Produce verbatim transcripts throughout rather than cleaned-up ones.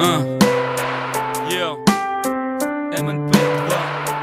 А. Йо. эм эн пэ два.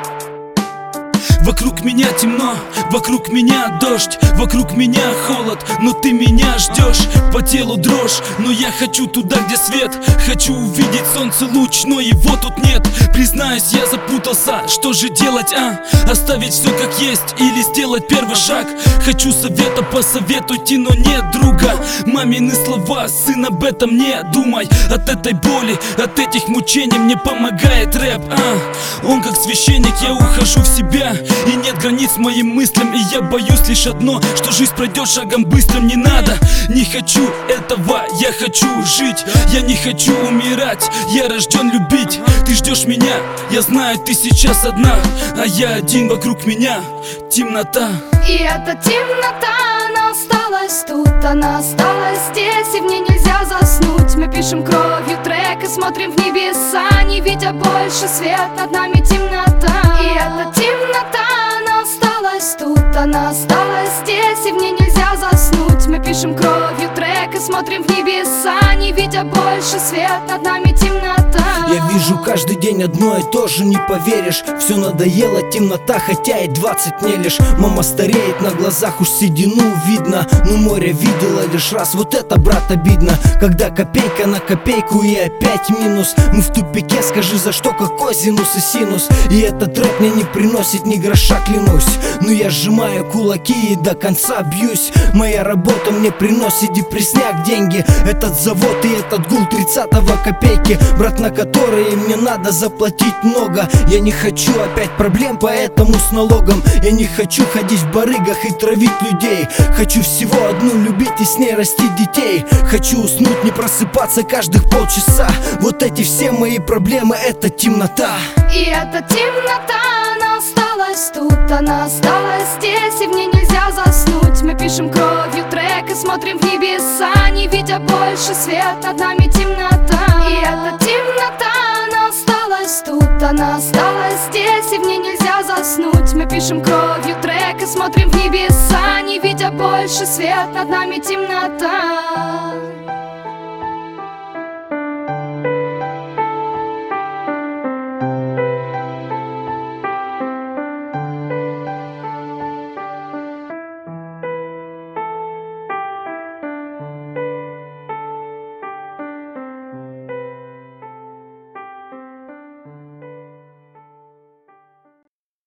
Вокруг меня темно, вокруг меня дождь, вокруг меня холод, но ты меня ждешь. По телу дрожь, но я хочу туда, где свет. Хочу увидеть солнце луч, но его тут нет. Признаюсь, я запутался, что же делать, а? Оставить все как есть или сделать первый шаг? Хочу совета, посоветуйте, но нет друга. Мамины слова, сын, об этом не думай. От этой боли, от этих мучений мне помогает рэп, а? Он как священник, я ухожу в себя. И нет границ моим мыслям, и я боюсь лишь одно, что жизнь пройдет шагом быстрым. Не надо, не хочу этого, я хочу жить. Я не хочу умирать, я рожден любить. Ты ждешь меня, я знаю, ты сейчас одна, а я один, вокруг меня темнота. И эта темнота, она осталась тут, она осталась здесь, и в ней нельзя заснуть. Мы пишем кровью трек и смотрим в небеса, не видя больше свет, над нами темнота. И эта темнота, она осталась тут, она осталась здесь, и в ней нельзя заснуть. Мы пишем кровью трек и смотрим в небеса, не видя больше свет, над нами темнота. Я вижу каждый день одно и то же, не поверишь. Все надоело, темнота, хотя и двадцать не лишь. Мама стареет на глазах, уж седину видно. Но море видела лишь раз, вот это, брат, обидно. Когда копейка на копейку и опять минус. Мы в тупике, скажи, за что, какой синус и синус. И этот рэп мне не приносит ни гроша, клянусь. Но я сжимаю кулаки и до конца бьюсь. Моя работа мне приносит депресняк, деньги. Этот завод и этот гул тридцатого копейки, брат, на которые мне надо заплатить много. Я не хочу опять проблем, поэтому с налогом. Я не хочу ходить в барыгах и травить людей. Хочу всего одну любить и с ней растить детей. Хочу уснуть, не просыпаться каждых полчаса. Вот эти все мои проблемы, это темнота. И эта темнота, она осталась тут, она осталась здесь, и в ней нельзя заснуть. Мы пишем кровью трек и смотрим в небеса, не видя больше свет, над нами темнота. И эта темнота, она осталась тут, она осталась здесь, и в ней нельзя заснуть. Мы пишем кровью трек и смотрим в небеса, не видя больше свет, над нами темнота.